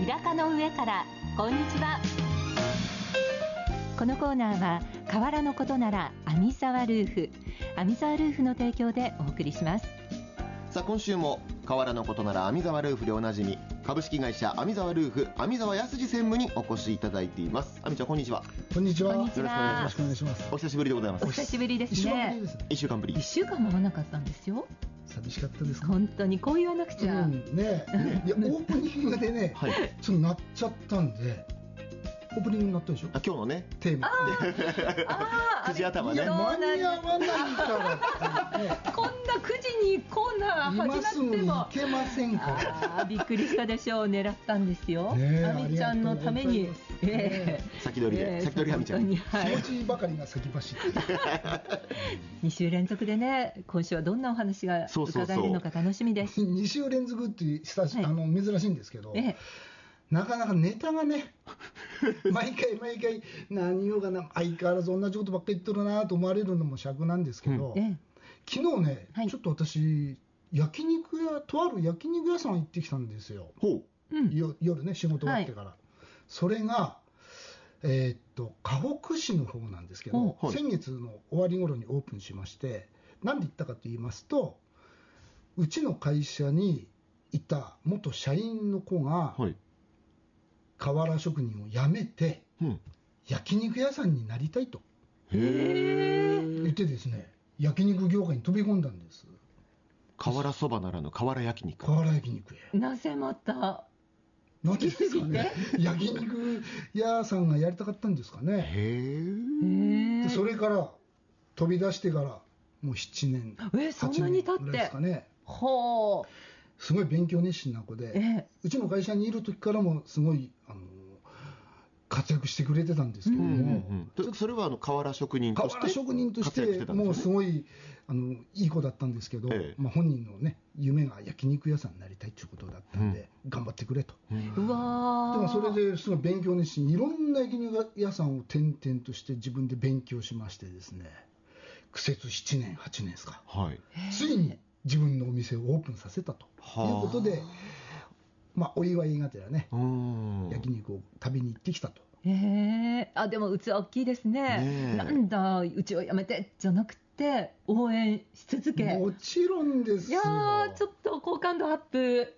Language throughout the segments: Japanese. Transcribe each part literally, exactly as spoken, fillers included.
平田の上からこんにちは。このコーナーは河原のことなら網沢ルーフ網沢ルーフの提供でお送りします。 さあ今週も河原のことなら網沢ルーフでおなじみ株式会社網沢ルーフ網沢康二専務にお越しいただいています。網ちゃんこんにちは。 こんにちは。 こんにちは。 よろしくお願いします。 お久しぶりでございます。 お久しぶりですね。 いっしゅうかんぶり。 いっしゅうかんも会わなかったんですよ。 寂しかったですか。 本当にこう言わなくちゃ、 うん、ねねいやオープニングでね、はい、ちょっとなっちゃったんでオープニングになったでしょ。 あ今日のねテーマあくじ頭ね。 間に合わないから、ね、 こんなくじにコーナー始まっても今すぐに行けませんからあびっくりしたでしょう。狙ったんですよ。あみちゃんのために、えー、先取りで、えー、先取りあみちゃん、 はい、気持ちばかりが先走ってに週連続でね、今週はどんなお話が伺えるのか楽しみです。 そうそうそうに週連続っていう、はい、あの珍しいんですけど、えーなかなかネタがね毎回毎回何言おうかな、相変わらず同じことばっかり言ってるなと思われるのも尺なんですけど、うん、昨日ね、はい、ちょっと私焼肉屋とある焼肉屋さん行ってきたんですよ。ほう、うん、よ夜ね仕事終わってから、はい、それがえー、っと河北市の方なんですけど、はい、先月の終わり頃にオープンしまして、なんで行ったかと言いますと、うちの会社にいた元社員の子が、はい、瓦職人を辞めて、うん、焼肉屋さんになりたいとへ言ってですね、焼肉業界に飛び込んだんです。 瓦そばならぬ瓦焼肉。 瓦焼肉屋。 なぜまた何ですかね焼肉屋さんがやりたかったんですかね。へでそれから飛び出してからもうななねんえそんなに経ってはちねんぐらいですかね。 ほう、 すごい勉強熱心な子で、ええ、うちの会社にいる時からもすごいあの活躍してくれてたんですけども、うんうんうん、それはあの瓦職人として瓦職人としてもうすごいあのいい子だったんですけど、ええまあ、本人の、ね、夢が焼肉屋さんになりたいということだったんで、うん、頑張ってくれと、うん、うわでもそれですごい勉強熱心、いろんな焼肉屋さんを転々として自分で勉強しましてですね、苦節ななねんはちねんですか、はい、ついに自分のお店をオープンさせたということで、まあ、お祝いがてらね、焼肉を食べに行ってきたと。 えー、あでもうちは大きいですね。なんだうちをやめてじゃなくて応援し続け。 もちろんですよ。 いやちょっと好感度アップ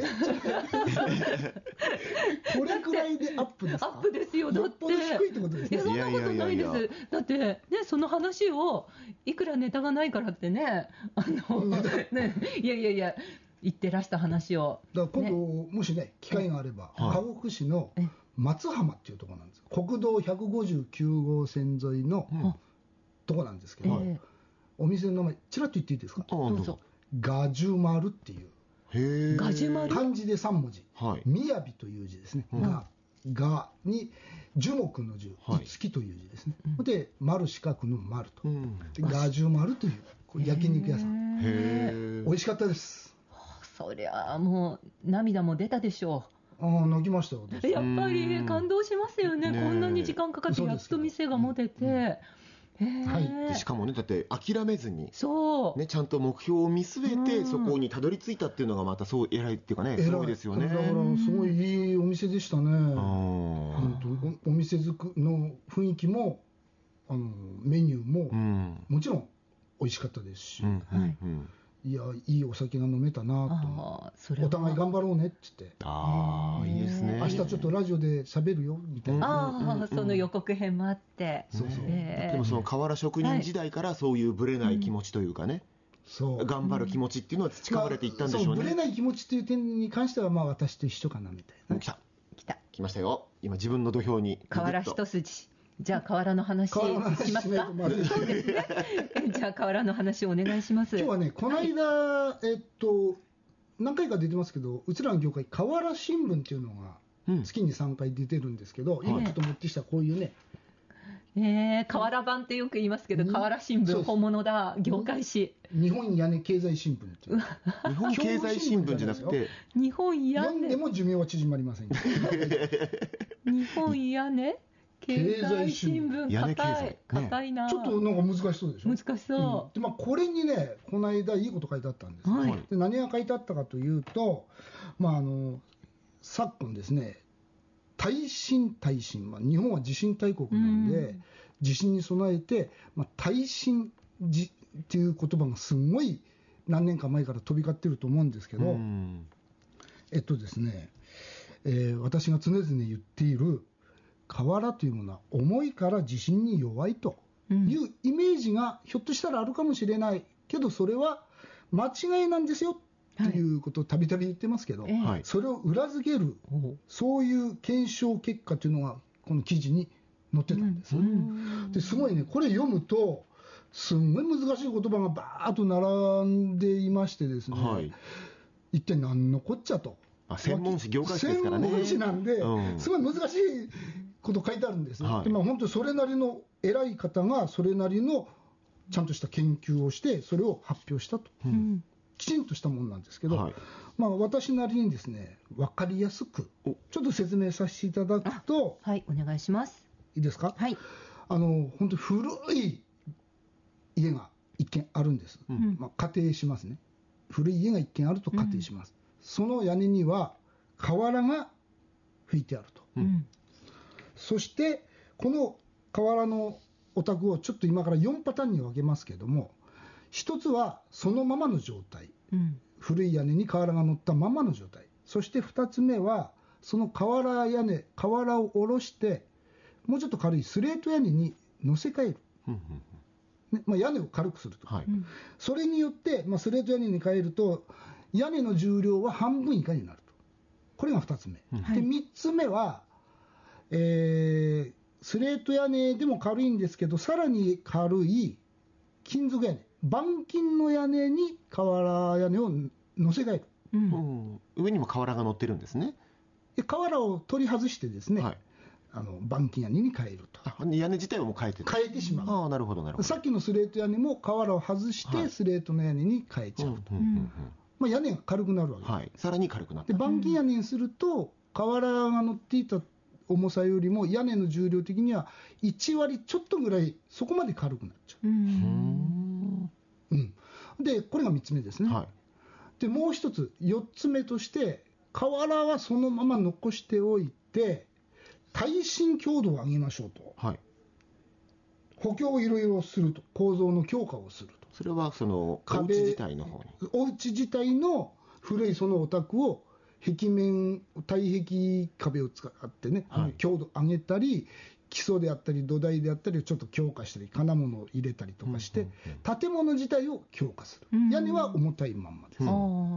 これくらいでアップですか。 アップですよ。だってよっぽど低いってことですね。 いやそんなことないです。いやいやいやいやだってね、その話をいくらネタがないからってね、あのねいやいやいや言ってらした話をだから今度、ね、もしね機会があれば河北市の松浜っていうところなんです。国道ひゃくごじゅうきゅう号線沿いの、うん、とこなんですけど、えー、お店の名前ちらっと言っていいですか。 どうぞ。 ガジュマルっていうへガジュマル漢字でさん文字、はい、みやびという字ですね、うん、ががに樹木の樹、はい、いつきという字ですね、うん、で丸四角の丸と、うん、でガジュマルというこれ焼肉屋さんへ美味しかったです。 そりゃもう涙も出たでしょう。 ああ泣きましたよ。 やっぱり感動しますよね。こんなに時間かかってやっと店が持てて、うんうんはい、でしかもねだって諦めずにそう、 ね、ちゃんと目標を見据えてそこにたどり着いたっていうのがまたそう偉いっていうかね、すごいですよね。 だからすごいいいお店でしたね。本当お店作りの雰囲気もあのメニューも、うん、もちろん美味しかったですし、うんうんうんいやいいお酒が飲めたなと、お互い頑張ろうねって言って、 ああいいですね、 明日ちょっとラジオで喋るよみたいな、 あ、うんうん、その予告編もあって、 そうそう、えー、でもその瓦職人時代からそういうぶれない気持ちというかね、はい、そう頑張る気持ちっていうのは培われていったんでしょうね、 まあ、そうぶれない気持ちっていう点に関してはまあ私と一緒かなみたいな。 来た来た来ましたよ、今自分の土俵に瓦一筋。じゃあ河原の話しますか。そうですね。じゃあ河原の話をお願いします。 今日はね、この間、はい、えっと何回か出てますけど、うちらの業界河原新聞っていうのが月にさんかい出てるんですけど、うん、今ちょっと持ってきたこういうね、 えー、河原版ってよく言いますけど、河原新聞本物だ、業界誌。 日本屋根経済新聞っていう。 日本経済新聞じゃなくて、 日本屋根。 読んでも寿命は縮まりません。 日本屋根経済新聞、硬い、硬いな。 ちょっとなんか難しそうでしょ。 難しそう。 うん、でまあこれにね、この間いいこと書いてあったんです。はい、で何が書いてあったかというと、まああの昨今ですね、 耐震耐震、まあ、日本は地震大国なんで、うん、地震に備えて、まあ、耐震じっていう言葉がすごい何年か前から飛び交ってると思うんですけど、うん、えっとですね、えー、私が常々言っている瓦というものは重いから地震に弱いというイメージがひょっとしたらあるかもしれないけど、それは間違いなんですよということをたびたび言ってますけど、はい、それを裏付けるそういう検証結果というのがこの記事に載ってたんです、うん、ですごいね、これ読むとすんごい難しい言葉がバーッと並んでいましてですね、はい、一体何のこっちゃと、 あ、専門誌業界誌ですからね、 専門誌なんで、うん、すごい難しいこと書いてあるんです、はい、でまあ、本当にそれなりの偉い方がそれなりのちゃんとした研究をしてそれを発表したと、うん、きちんとしたものなんですけど、はい、まあ、私なりにですね分かりやすくちょっと説明させていただくと、 はい、お願いします。 いいですか。 はい、 あの本当に古い家が一軒あるんです、うん、まあ、仮定しますね。古い家が一軒あると仮定します、うん、その屋根には瓦が吹いてあると、うん、そしてこの瓦のお宅をちょっと今からよんパターンに分けますけれども、一つはそのままの状態、うん、古い屋根に瓦が乗ったままの状態、そしてふたつめはその瓦屋根瓦を下ろしてもうちょっと軽いスレート屋根に乗せ替える、うんね、まあ、屋根を軽くすると、はい、それによって、まあ、スレート屋根に変えると屋根の重量は半分以下になると、これがふたつめ、うん、でみっつめは、えー、スレート屋根でも軽いんですけどさらに軽い金属屋根、板金の屋根に瓦屋根を乗せ替える、うん、 上にも瓦が乗ってるんですね。 で瓦を取り外してですね、はい、あの板金屋根に変えると。 屋根自体はもう変えてる、 変えてしまう。 あ、なるほどなるほど。 さっきのスレート屋根も瓦を外してスレートの屋根に変えちゃうと、まあ、屋根が軽くなるわけです、 はい、さらに軽くなった。 で板金屋根にすると瓦が乗っていた重さよりも屋根の重量的にはいちわりちょっとぐらいそこまで軽くなっちゃう。うーん、うん、でこれがみっつめですね、はい、でもう一つよっつめとして瓦はそのまま残しておいて耐震強度を上げましょうと、はい、補強をいろいろすると、構造の強化をすると。 それはそのお家自体の方に、 お家自体の古いそのお宅を壁面耐壁壁を使ってね、はい、強度を上げたり基礎であったり土台であったりをちょっと強化したり金物を入れたりとかして、うんうんうん、建物自体を強化する、うん、屋根は重たいまんまです、うん、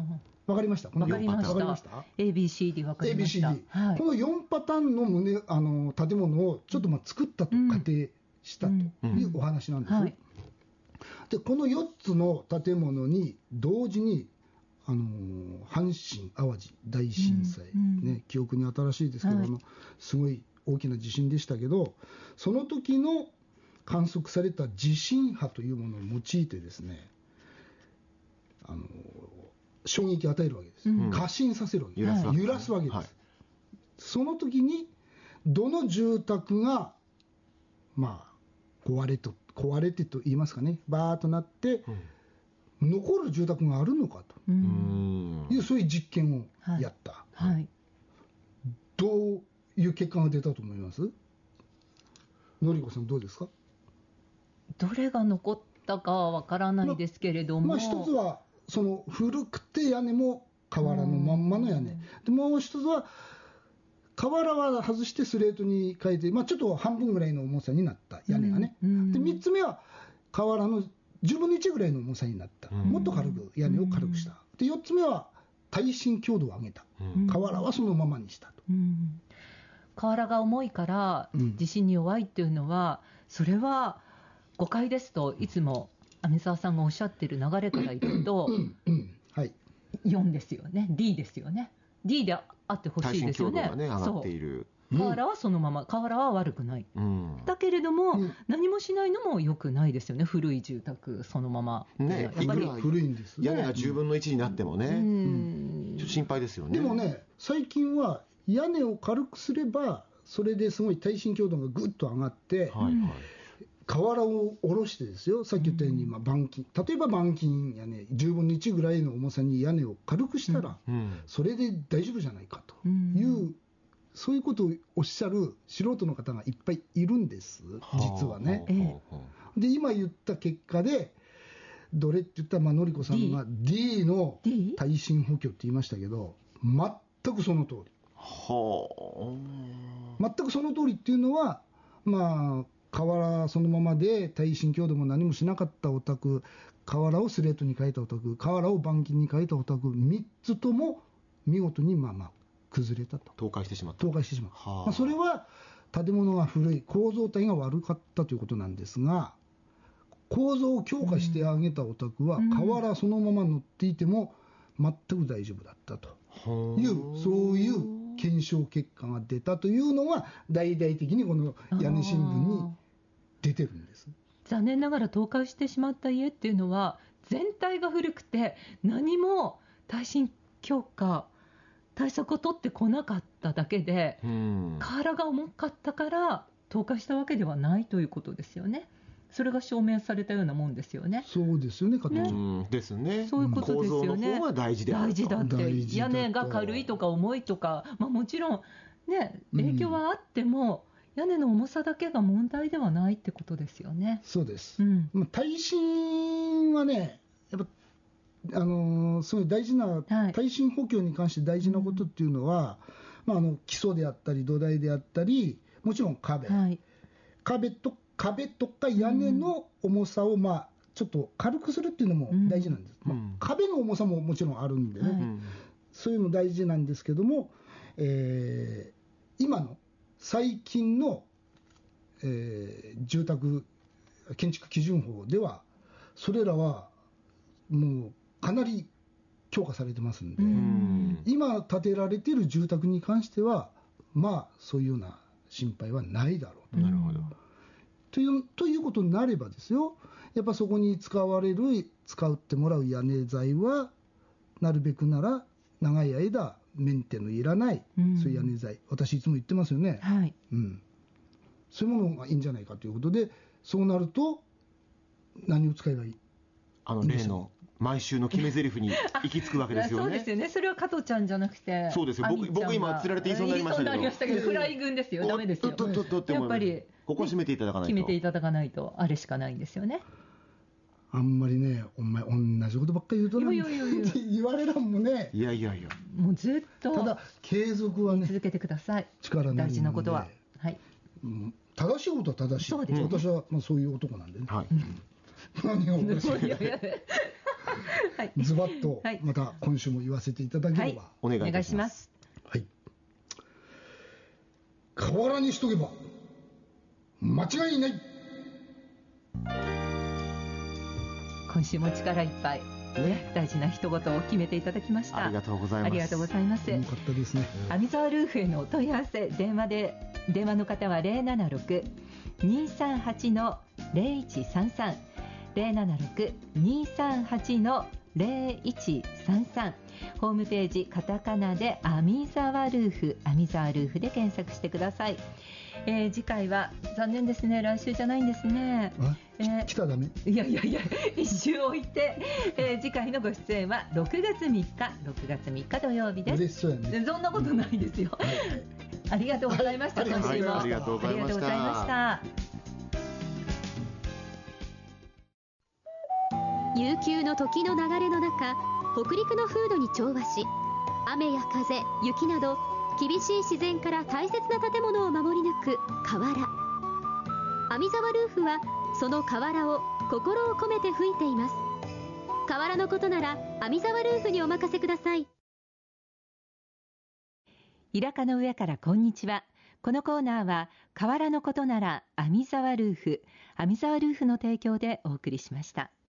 分かりました。 分かりました。分かりました。エービーシーディー 分かりました。エービーシーディー、はい、このよんパターンの棟あの建物をちょっとまあ作ったと仮定したというお話なんです、うんうんはい、でこのよっつの建物に同時にあの阪神・淡路大震災、うんうんね、記憶に新しいですけど、はい、すごい大きな地震でしたけど、その時の観測された地震波というものを用いてですね、あの衝撃を与えるわけです、うん、過信させるわけです、揺らすわけです、はい、その時にどの住宅がまあ壊れと壊れてと言いますかね、バーッとなって、うん、残る住宅があるのかという、そういう実験をやった、はいはい、どういう結果が出たと思います？のりこさんどうですか？ どれが残ったかはわからないですけれども、 まあ、まあ、一つはその古くて屋根も瓦のまんまの屋根で、もう一つは瓦は外してスレートに変えて、まあ、ちょっと半分ぐらいの重さになった屋根がね、うんうん、でみっつめは瓦のじゅうぶんのいちぐらいの重さになった、うん、もっと軽く屋根を軽くした、でよっつめは耐震強度を上げた、うん、瓦はそのままにしたと、うん、 瓦が重いから地震に弱いっていうのは、うん、それは誤解ですといつも網沢さんがおっしゃってる流れから言うと、うんうん、はい、よんですよね、 D ですよね、 D であってほしいですよね。 耐震強度がね上がっている。 瓦はそのまま、瓦は悪くない、うん、だけれども、うん、何もしないのも良くないですよね、古い住宅そのまま、 ね、 やっぱり古いんです、 屋根がじゅうぶんのいちになってもね、うん、ちょっと心配ですよね。 でもね、最近は屋根を軽くすればそれですごい耐震強度がぐっと上がって、はいはい、瓦を下ろしてですよ、さっき言ったように、まあ、板金、例えば板金やねじゅうぶんのいちぐらいの重さに屋根を軽くしたら、うん、それで大丈夫じゃないかというそういうことをおっしゃる素人の方がいっぱいいるんです、実はね。で今言った結果でどれって言ったら、まあ、のりこさんが D の耐震補強って言いましたけど、全くその通り。はあ、全くその通りっていうのは、まあ、瓦そのままで耐震強度も何もしなかったお宅、瓦をスレートに変えたお宅、瓦を板金に変えたお宅、みっつとも見事にまあまあ崩れたと。 倒壊してしまった。 倒壊してしまった。はあ、まあ、それは建物が古い、構造体が悪かったということなんですが、構造を強化してあげたお宅は、瓦そのまま乗っていても全く大丈夫だったという、そういう検証結果が出たというのが、大々的にこの屋根新聞に出てるんです。 残念ながら倒壊してしまった家っていうのは、全体が古くて、何も耐震強化、対策を取ってこなかっただけで、瓦が重かったから倒壊したわけではないということですよね。それが証明されたようなもんですよね。 そうですよね、加藤ちゃん。 ですね。 そういうことですよね。 構造の方は大事であると。 大事だって。屋根が軽いとか重いとか、まあ、もちろんね、影響はあっても、うん、屋根の重さだけが問題ではないってことですよね。 そうです。うん、まあ、耐震はね、やっぱあのー、すごい大事な、はい、耐震補強に関して大事なことっていうのは、うん、まあ、あの基礎であったり土台であったり、もちろん壁、はい、壁と壁とか屋根の重さをまあちょっと軽くするっていうのも大事なんです、うん、まあ、壁の重さももちろんあるんでね、うん、そういうの大事なんですけども、えー、今の最近の、えー、住宅建築基準法ではそれらはもうかなり強化されてますんで、うん、今建てられている住宅に関してはまあそういうような心配はないだろうと。 なるほど。 という、ということになればですよ、やっぱそこに使われる、使ってもらう屋根材は、なるべくなら長い間、メンテのいらない、うん、そういう屋根材、私、いつも言ってますよね、はい、うん、そういうものがいいんじゃないかということで、そうなると、何を使えばいい？ あの例の毎週の決め台詞に行き着くわけですよね。 そうですよね。それは加藤ちゃんじゃなくて、 そうですよ。僕、僕今釣られて言いそうになりましたけど。 言いそうになりましたけど、フライ軍ですよ。ダメですよ。やっぱりここ締めていただかないと。 決めていただかないとあれしかないんですよね。 あんまりね、お前同じことばっかり言うとなって言われるもんね。 いやいやいや。 もうずっと。 ただ継続はね。 続けてください。 力なり大事なことは。はい。 正しいことは正しい。 そうです。 私はまあそういう男なんでね。 はい。 何がおかしい。はい、ズバッとまた今週も言わせていただければ、 はい、お願いいたします。 はい。瓦にしとけば間違いない。 今週も力いっぱい、ね、大事な一言を決めていただきました。 ありがとうございます。 ありがとうございます。 よかったですね。 網沢ルーフへのお問い合わせ、電話で電話の方は ゼロななろく にさんはち ゼロいちさんさん ゼロななろく にさんはち ゼロいちさんさん、ホームページカタカナで網沢ルーフ、網沢ルーフで検索してください。えー、次回は残念ですね、来週じゃないんですね。 えー、来たらダメ？ いやいやいや、一周置いて、えー、次回のご出演はろくがつみっか、ろくがつみっか土曜日です。 嬉しそうやね。 そんなことないですよ。はい、ありがとうございました。 はい、 今週もありがとうございました。 悠久の時の流れの中、北陸の風土に調和し、雨や風、雪など厳しい自然から大切な建物を守り抜く瓦。網沢ルーフはその瓦を心を込めて吹いています。瓦のことなら網沢ルーフにお任せください。 イラカの上からこんにちは。このコーナーは瓦のことなら網沢ルーフ、網沢ルーフの提供でお送りしました。